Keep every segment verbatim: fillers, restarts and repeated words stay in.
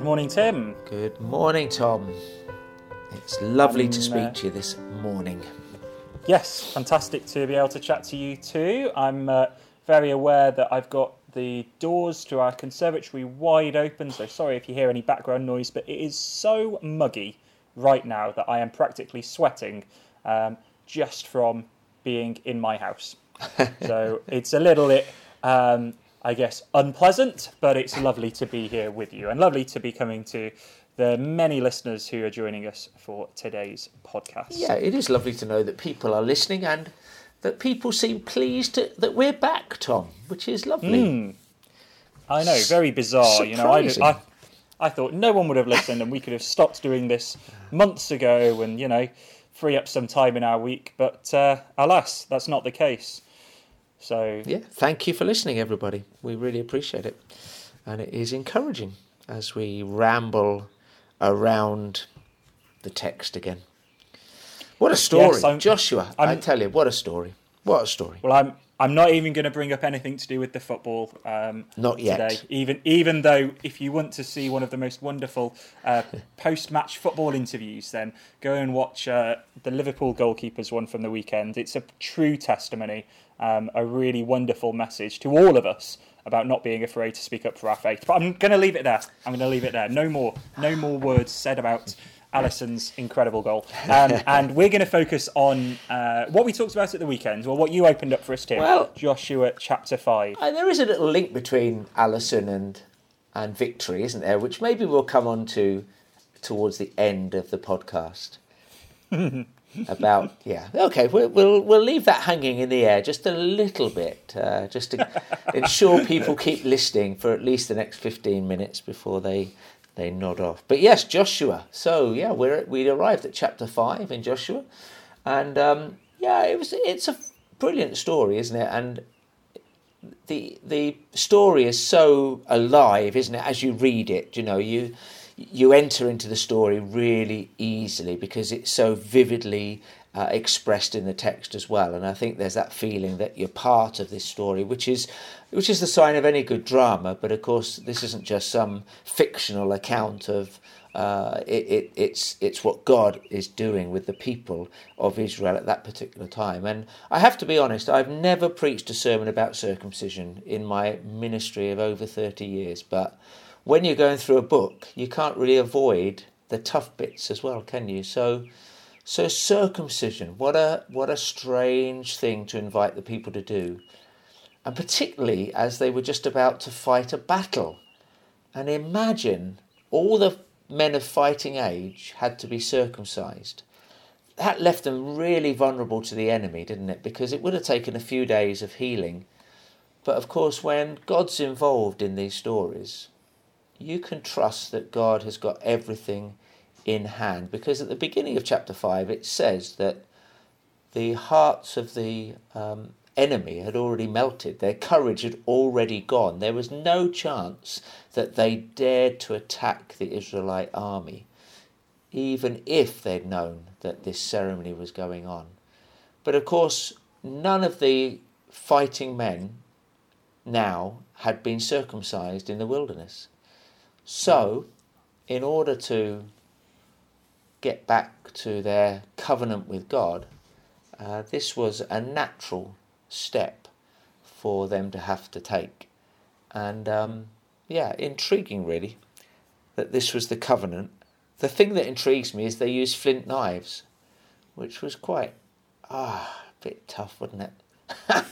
Good morning, Tim. Good morning, Tom. It's lovely Um, to speak uh, to you this morning. Yes, fantastic to be able to chat to you too. I'm uh, very aware that I've got the doors to our conservatory wide open, so sorry if you hear any background noise, but it is so muggy right now that I am practically sweating um, just from being in my house. So it's a little bit, um, I guess, unpleasant, but it's lovely to be here with you and lovely to be coming to the many listeners who are joining us for today's podcast. Yeah, it is lovely to know that people are listening and that people seem pleased to, that we're back, Tom, which is lovely. Mm, I know, very bizarre. You know, I, I, I thought no one would have listened and we could have stopped doing this months ago and, you know, free up some time in our week. But uh, alas, that's not the case. So yeah, thank you for listening, everybody. We really appreciate it. And it is encouraging as we ramble around the text again. What a story. Yes, Joshua, I'm, I tell you, what a story. What a story. Well, I'm I'm not even going to bring up anything to do with the football um, Not yet. today, even, even though if you want to see one of the most wonderful uh, post-match football interviews, then go and watch uh, the Liverpool goalkeepers one from the weekend. It's a true testimony, um, a really wonderful message to all of us about not being afraid to speak up for our faith. But I'm going to leave it there. I'm going to leave it there. No more, no more words said about Alisson's incredible goal. Um, and we're going to focus on uh, what we talked about at the weekend, or what you opened up for us, Tim. Well, Joshua chapter five. Uh, there is a little link between Alisson and and victory, isn't there? Which maybe we'll come on to towards the end of the podcast. About yeah, okay, we'll, we'll we'll leave that hanging in the air just a little bit, uh, just to ensure people keep listening for at least the next fifteen minutes before they they nod off. But yes, Joshua. So yeah, we're we arrived at chapter five in Joshua, and um, yeah, it was it's a brilliant story, isn't it? And the the story is so alive, isn't it? As you read it, you know you. You enter into the story really easily because it's so vividly uh, expressed in the text as well. And I think there's that feeling that you're part of this story, which is which is the sign of any good drama. But of course, this isn't just some fictional account of uh, it, it. It's it's what God is doing with the people of Israel at that particular time. And I have to be honest, I've never preached a sermon about circumcision in my ministry of over thirty years, but when you're going through a book, you can't really avoid the tough bits as well, can you? So, so circumcision, what a what a strange thing to invite the people to do, and particularly as they were just about to fight a battle. And imagine all the men of fighting age had to be circumcised. That left them really vulnerable to the enemy, didn't it? Because it would have taken a few days of healing. But of course, when God's involved in these stories, you can trust that God has got everything in hand, because at the beginning of chapter five it says that the hearts of the um, enemy had already melted. Their courage had already gone. There was no chance that they dared to attack the Israelite army, even if they'd known that this ceremony was going on. But of course, none of the fighting men now had been circumcised in the wilderness. So, in order to get back to their covenant with God, uh, this was a natural step for them to have to take. And, um, yeah, intriguing really, that this was the covenant. The thing that intrigues me is they used flint knives, which was quite, ah, a bit tough, wasn't it?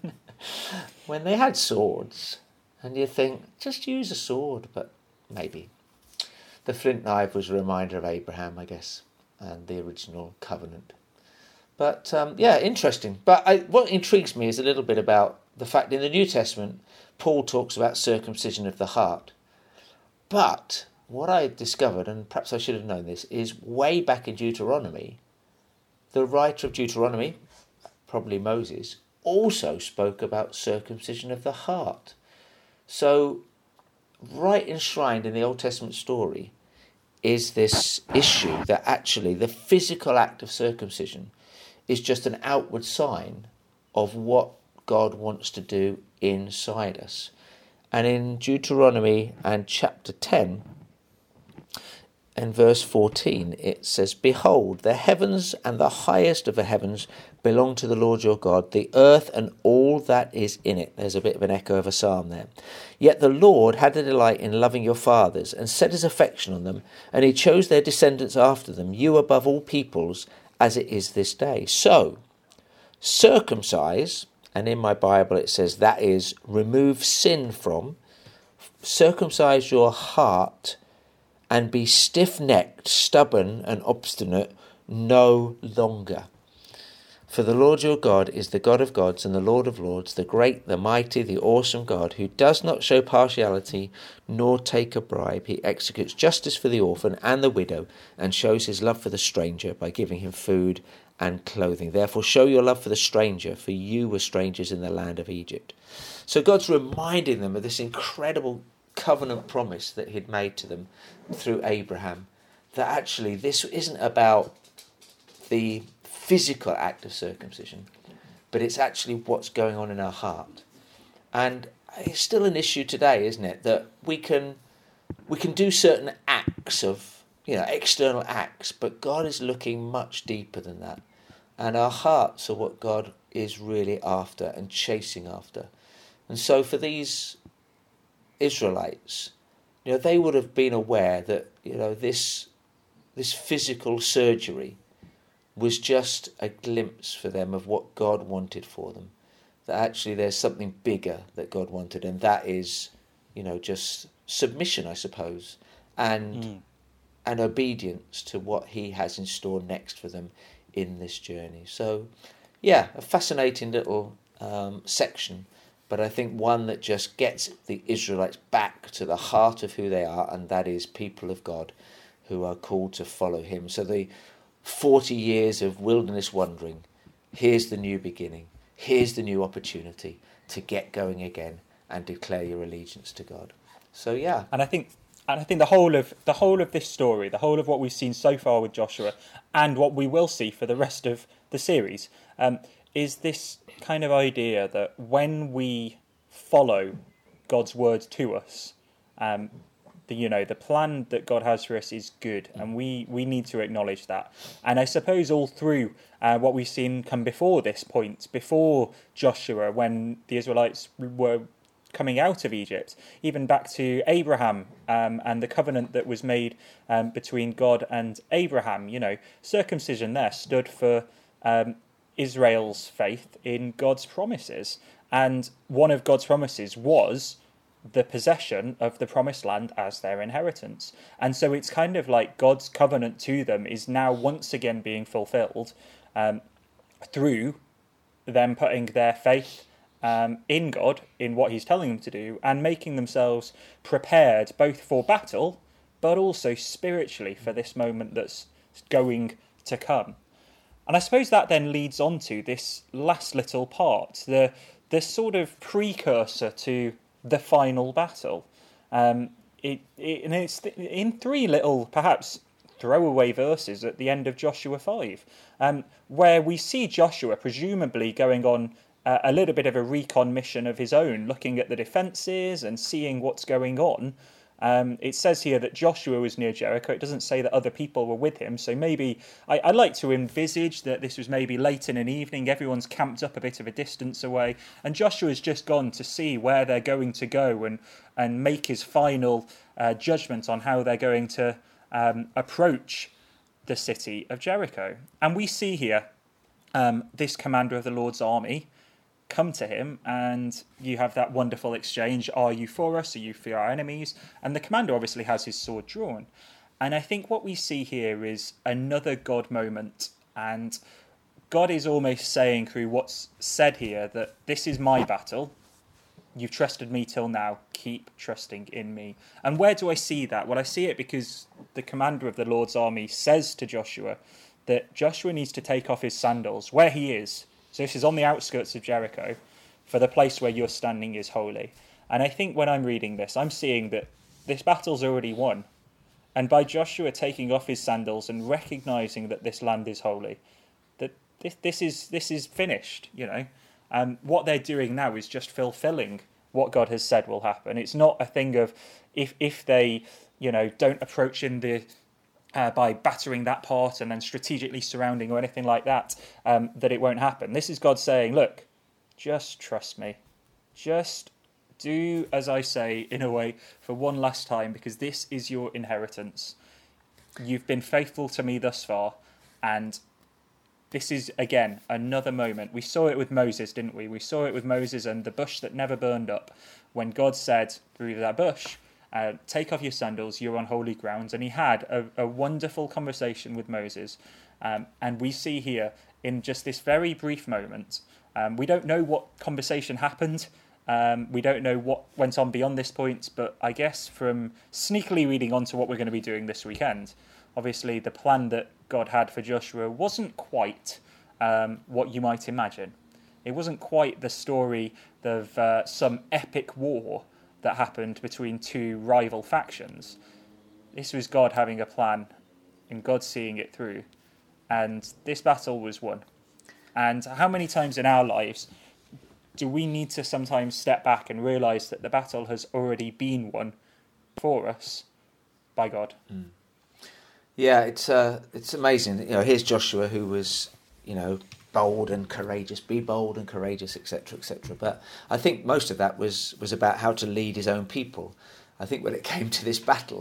When they had swords, and you think, just use a sword, but maybe. The flint knife was a reminder of Abraham, I guess, and the original covenant. But, um, yeah, interesting. But I, what intrigues me is a little bit about the fact in the New Testament, Paul talks about circumcision of the heart. But what I discovered, and perhaps I should have known this, is way back in Deuteronomy, the writer of Deuteronomy, probably Moses, also spoke about circumcision of the heart. So, right enshrined in the Old Testament story is this issue that actually the physical act of circumcision is just an outward sign of what God wants to do inside us. And in Deuteronomy and chapter ten, in verse fourteen, it says, "Behold, the heavens and the highest of the heavens belong to the Lord your God, the earth and all that is in it." There's a bit of an echo of a psalm there. "Yet the Lord had a delight in loving your fathers and set his affection on them, and he chose their descendants after them, you above all peoples, as it is this day. So, circumcise," and in my Bible it says that is remove sin from, "circumcise your heart and be stiff-necked, stubborn and obstinate no longer. For the Lord your God is the God of gods and the Lord of lords, the great, the mighty, the awesome God, who does not show partiality nor take a bribe. He executes justice for the orphan and the widow and shows his love for the stranger by giving him food and clothing. Therefore show your love for the stranger, for you were strangers in the land of Egypt." So God's reminding them of this incredible covenant promise that he'd made to them through Abraham, that actually this isn't about the physical act of circumcision, but it's actually what's going on in our heart. And it's still an issue today, isn't it, that we can we can do certain acts of, you know, external acts, but God is looking much deeper than that. And our hearts are what God is really after and chasing after. And so for these Israelites, you know, they would have been aware that, you know, this this physical surgery was just a glimpse for them of what God wanted for them. That actually there's something bigger that God wanted, and that is, you know, just submission, I suppose, and mm. and obedience to what he has in store next for them in this journey. So, yeah, a fascinating little um, section, but I think one that just gets the Israelites back to the heart of who they are, and that is people of God who are called to follow him. So the forty years of wilderness wandering, here's the new beginning, here's the new opportunity to get going again and declare your allegiance to God. So yeah, and I think and I think the whole of the whole of this story, the whole of what we've seen so far with Joshua, and what we will see for the rest of the series, um, is this kind of idea that when we follow God's word to us, um, The, you know, the plan that God has for us is good, and we, we need to acknowledge that. And I suppose all through uh, what we've seen come before this point, before Joshua, when the Israelites were coming out of Egypt, even back to Abraham um, and the covenant that was made um, between God and Abraham, you know, circumcision there stood for um, Israel's faith in God's promises. And one of God's promises was the possession of the promised land as their inheritance. And so it's kind of like God's covenant to them is now once again being fulfilled um, through them putting their faith um, in God, in what he's telling them to do, and making themselves prepared both for battle, but also spiritually for this moment that's going to come. And I suppose that then leads on to this last little part, the, the sort of precursor to the final battle. Um, it, it and it's in three little, perhaps throwaway verses at the end of Joshua five, um, where we see Joshua presumably going on uh, a little bit of a recon mission of his own, looking at the defences and seeing what's going on. Um, it says here that Joshua was near Jericho. It doesn't say that other people were with him. So maybe I, I like to envisage that this was maybe late in an evening. Everyone's camped up a bit of a distance away, and Joshua's just gone to see where they're going to go and and make his final uh, judgment on how they're going to um, approach the city of Jericho. And we see here um, this commander of the Lord's army come to him, and you have that wonderful exchange, are you for us, are you for our enemies? And the commander obviously has his sword drawn. And I think what we see here is another God moment, and God is almost saying through what's said here that this is my battle, you've trusted me till now, keep trusting in me. And where do I see that? Well, I see it because the commander of the Lord's army says to Joshua that Joshua needs to take off his sandals where he is. So this is on the outskirts of Jericho, for the place where you're standing is holy. And I think when I'm reading this, I'm seeing that this battle's already won. And by Joshua taking off his sandals and recognising that this land is holy, that this, this is this is finished, you know. Um, what they're doing now is just fulfilling what God has said will happen. It's not a thing of if if they, you know, don't approach in the uh, by battering that part and then strategically surrounding or anything like that, um, that it won't happen. This is God saying, look, just trust me. Just do as I say, in a way, for one last time, because this is your inheritance. You've been faithful to me thus far, and this is, again, another moment. We saw it with Moses, didn't we? We saw it with Moses and the bush that never burned up, when God said through that bush, uh, take off your sandals, you're on holy grounds. And he had a, a wonderful conversation with Moses. Um, and we see here, in just this very brief moment, um, we don't know what conversation happened. Um, we don't know what went on beyond this point, but I guess from sneakily reading on to what we're going to be doing this weekend, obviously the plan that God had for Joshua wasn't quite um, what you might imagine. It wasn't quite the story of uh, some epic war that happened between two rival factions. This was God having a plan and God seeing it through. And this battle was won. And how many times in our lives do we need to sometimes step back and realise that the battle has already been won for us by God? Mm. Yeah, it's uh, it's amazing. You know, here's Joshua, who was, you know, bold and courageous, be bold and courageous, et cetera, et cetera. But I think most of that was was about how to lead his own people. I think when it came to this battle,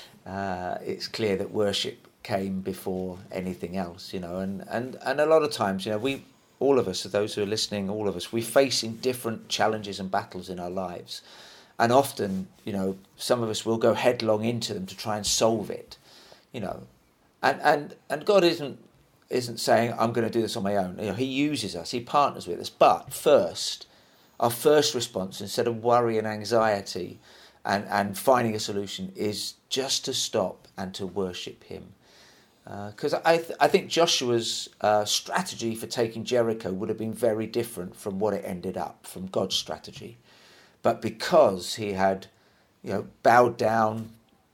uh, it's clear that worship came before anything else. You know, and and and a lot of times, you know, we. All of us, those who are listening, all of us, we're facing different challenges and battles in our lives. And often, you know, some of us will go headlong into them to try and solve it, you know. And and, and God isn't isn't saying, I'm going to do this on my own. You know, he uses us, he partners with us. But first, our first response, instead of worry and anxiety and, and finding a solution, is just to stop and to worship him. Because uh, I, th- I think Joshua's uh, strategy for taking Jericho would have been very different from what it ended up, from God's strategy. But because he had, you know, bowed down,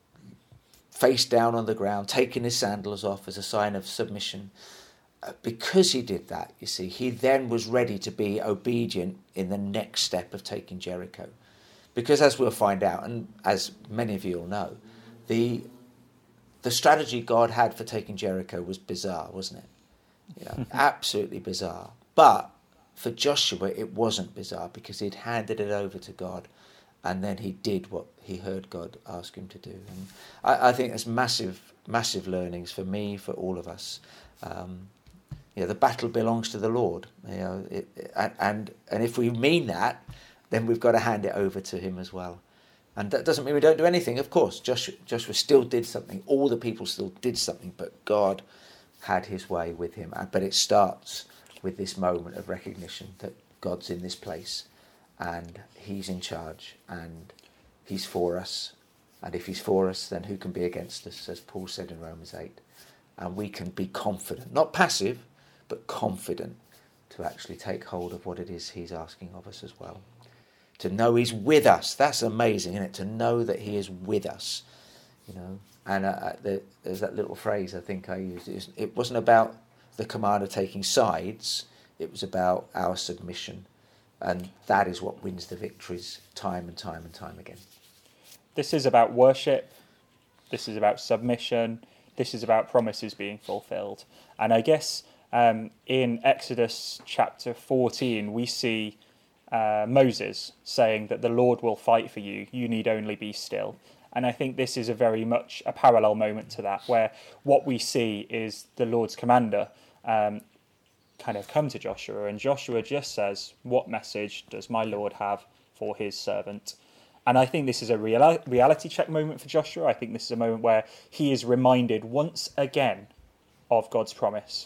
face down on the ground, taken his sandals off as a sign of submission, uh, because he did that, you see, he then was ready to be obedient in the next step of taking Jericho. Because as we'll find out, and as many of you will know, the The strategy God had for taking Jericho was bizarre, wasn't it? You know, absolutely bizarre. But for Joshua, it wasn't bizarre because he'd handed it over to God, and then he did what he heard God ask him to do. And I, I think there's massive, massive learnings for me, for all of us. Um, you know, the battle belongs to the Lord. You know, it, and, and and if we mean that, then we've got to hand it over to him as well. And that doesn't mean we don't do anything. Of course, Joshua, Joshua still did something. All the people still did something, but God had his way with him. But it starts with this moment of recognition that God's in this place and he's in charge and he's for us. And if he's for us, then who can be against us, as Paul said in Romans eight. And we can be confident, not passive, but confident to actually take hold of what it is he's asking of us as well. To know he's with us. That's amazing, isn't it? To know that he is with us, you know. And uh, the, there's that little phrase I think I used. It, was, it wasn't about the commander taking sides. It was about our submission. And that is what wins the victories time and time and time again. This is about worship. This is about submission. This is about promises being fulfilled. And I guess um, in Exodus chapter fourteen, we see Uh, Moses saying that the Lord will fight for you, you need only be still. And I think this is a very much a parallel moment to that, where what we see is the Lord's commander um, kind of come to Joshua, and Joshua just says, what message does my Lord have for his servant? And I think this is a real, reality check moment for Joshua. I think this is a moment where he is reminded once again of God's promise.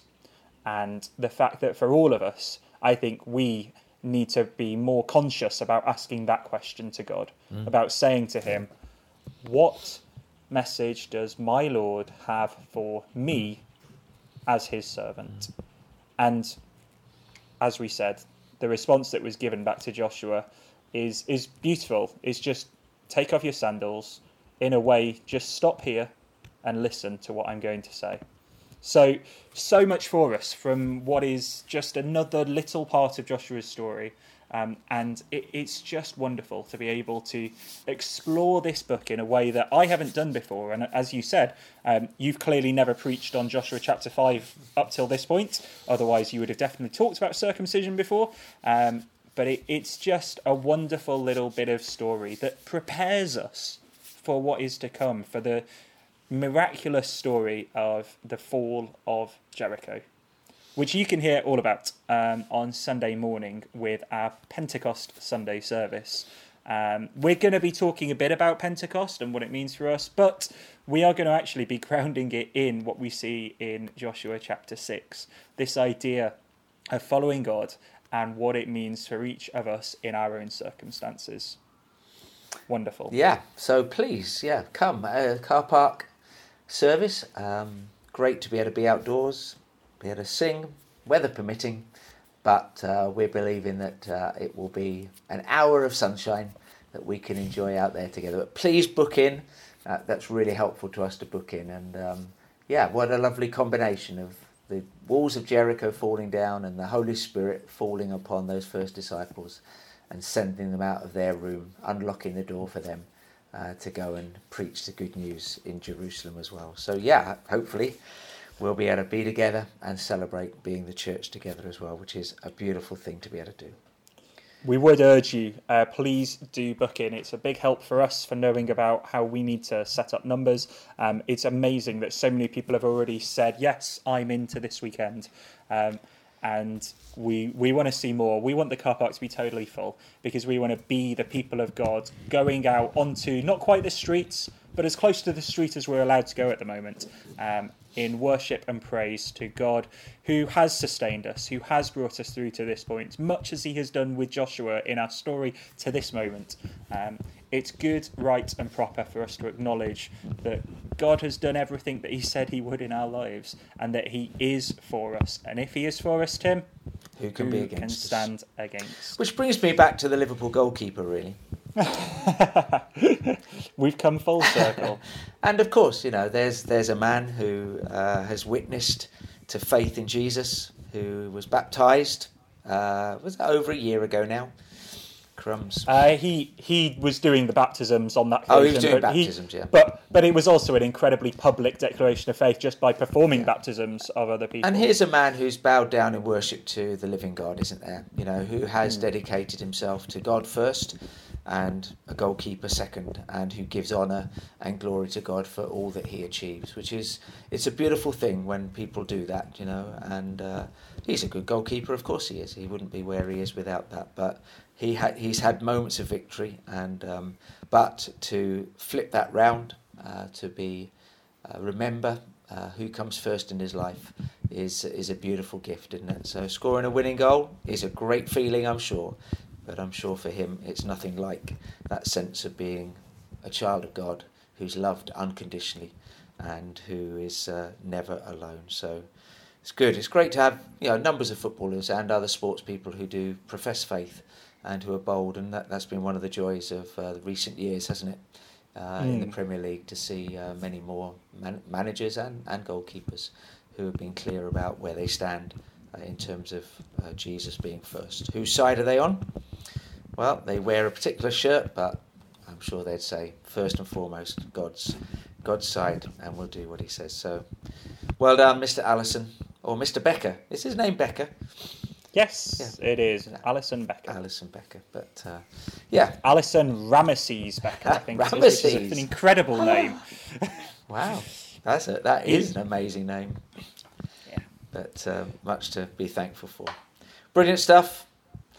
And the fact that for all of us, I think we need to be more conscious about asking that question to God, mm. about saying to him, what message does my Lord have for me as his servant? Mm. And as we said, the response that was given back to Joshua is is beautiful. It's just take off your sandals, in a way, just stop here and listen to what I'm going to say. So, so much for us from what is just another little part of Joshua's story. Um, and it, it's just wonderful to be able to explore this book in a way that I haven't done before. And as you said, um, you've clearly never preached on Joshua chapter five up till this point. Otherwise, you would have definitely talked about circumcision before. Um, but it, it's just a wonderful little bit of story that prepares us for what is to come, for the miraculous story of the fall of Jericho, which you can hear all about um, on Sunday morning with our Pentecost Sunday service. Um, we're going to be talking a bit about Pentecost and what it means for us, but we are going to actually be grounding it in what we see in Joshua chapter six, this idea of following God and what it means for each of us in our own circumstances. Wonderful. Yeah, so please, yeah, come. Uh, car park service. Um, great to be able to be outdoors, be able to sing, weather permitting, but uh, we're believing that uh, it will be an hour of sunshine that we can enjoy out there together. But please book in. Uh, that's really helpful to us to book in. And um, yeah, what a lovely combination of the walls of Jericho falling down and the Holy Spirit falling upon those first disciples and sending them out of their room, unlocking the door for them uh, to go and preach the good news in Jerusalem as well. So yeah, hopefully we'll be able to be together and celebrate being the church together as well, which is a beautiful thing to be able to do. We would urge you, uh, please do book in. It's a big help for us for knowing about how we need to set up numbers. Um, it's amazing that so many people have already said, yes, I'm into this weekend. Um, and we we want to see more. We want the car park to be totally full because we want to be the people of God going out onto not quite the streets, but as close to the street as we're allowed to go at the moment, um, in worship and praise to God who has sustained us, who has brought us through to this point, much as he has done with Joshua in our story to this moment. Um, it's good, right and proper for us to acknowledge that God has done everything that he said he would in our lives and that he is for us. And if he is for us, Tim, who can who be against can us? stand against? Which brings me back to the Liverpool goalkeeper, really. We've come full circle. And of course, you know, there's there's a man who uh, has witnessed to faith in Jesus, who was baptised, uh, was that over a year ago now? Crumbs. Uh, he he was doing the baptisms on that occasion. Oh, he was doing but baptisms, he, yeah. But but it was also an incredibly public declaration of faith just by performing Yeah. baptisms of other people. And here's a man who's bowed down in worship to the living God, isn't there? You know, who has Mm. dedicated himself to God first and a goalkeeper second, and who gives honour and glory to God for all that he achieves, which is, it's a beautiful thing when people do that, you know, and uh, he's a good goalkeeper, of course he is. He wouldn't be where he is without that, but he ha- he's had moments of victory, and um, but to flip that round, uh, to be, uh, remember uh, who comes first in his life is is a beautiful gift, isn't it? So scoring a winning goal is a great feeling, I'm sure. But I'm sure for him it's nothing like that sense of being a child of God who's loved unconditionally and who is uh, never alone. So it's good. It's great to have, you know, numbers of footballers and other sports people who do profess faith and who are bold, and that, that's been one of the joys of uh, the recent years, hasn't it, uh, mm. in the Premier League, to see uh, many more man- managers and, and goalkeepers who have been clear about where they stand uh, in terms of uh, Jesus being first. Whose side are they on? Well, they wear a particular shirt, but I'm sure they'd say, first and foremost, God's God's side, and we'll do what he says. So, well done, Mister Allison, or Mister Becker. Is his name Becker? Yes, yeah. It is. Alison Becker. Alison Becker, but uh, yeah. Alison Ramesses Becker, I think. Ramesses. It is, which is an incredible name. Wow, that's a, that is an amazing name. Yeah. But uh, much to be thankful for. Brilliant stuff.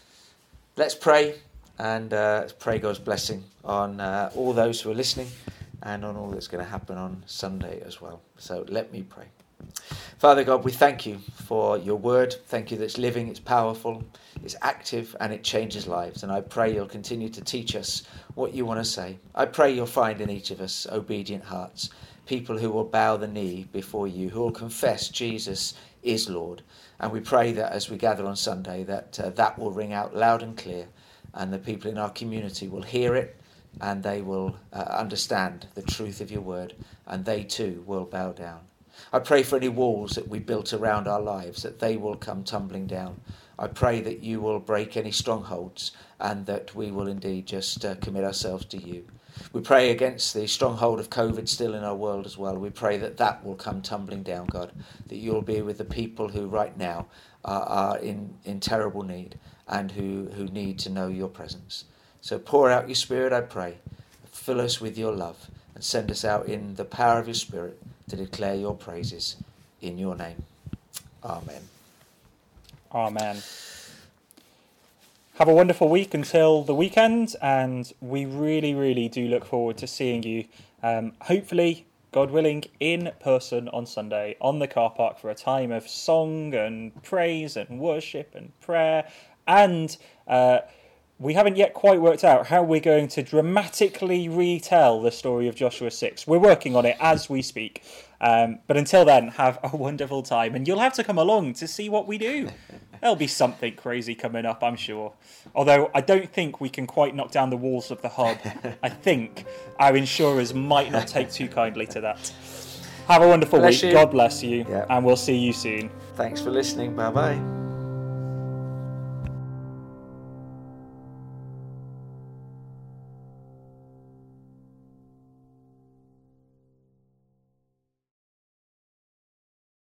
Let's pray. And uh, let's pray God's blessing on uh, all those who are listening and on all that's going to happen on Sunday as well. So let me pray. Father God, we thank you for your word. Thank you that it's living, it's powerful, it's active, and it changes lives. And I pray you'll continue to teach us what you want to say. I pray you'll find in each of us obedient hearts, people who will bow the knee before you, who will confess Jesus is Lord. And we pray that as we gather on Sunday, that uh, that will ring out loud and clear, and the people in our community will hear it, and they will uh, understand the truth of your word, and they too will bow down. I pray for any walls that we built around our lives, that they will come tumbling down. I pray that you will break any strongholds and that we will indeed just uh, commit ourselves to you. We pray against the stronghold of COVID still in our world as well. We pray that that will come tumbling down, God, that you'll be with the people who right now are, are in, in terrible need and who, who need to know your presence. So pour out your Spirit, I pray. Fill us with your love and send us out in the power of your Spirit to declare your praises in your name. Amen. Amen. Have a wonderful week until the weekend, and we really, really do look forward to seeing you, um, hopefully, God willing, in person on Sunday on the car park for a time of song and praise and worship and prayer. And uh, we haven't yet quite worked out how we're going to dramatically retell the story of Joshua six. We're working on it as we speak. Um, but until then, have a wonderful time, and you'll have to come along to see what we do. There'll be something crazy coming up, I'm sure. Although I don't think we can quite knock down the walls of the hub. I think our insurers might not take too kindly to that. Have a wonderful Bless week. you. God bless you. Yeah. And we'll see you soon. Thanks for listening. Bye-bye.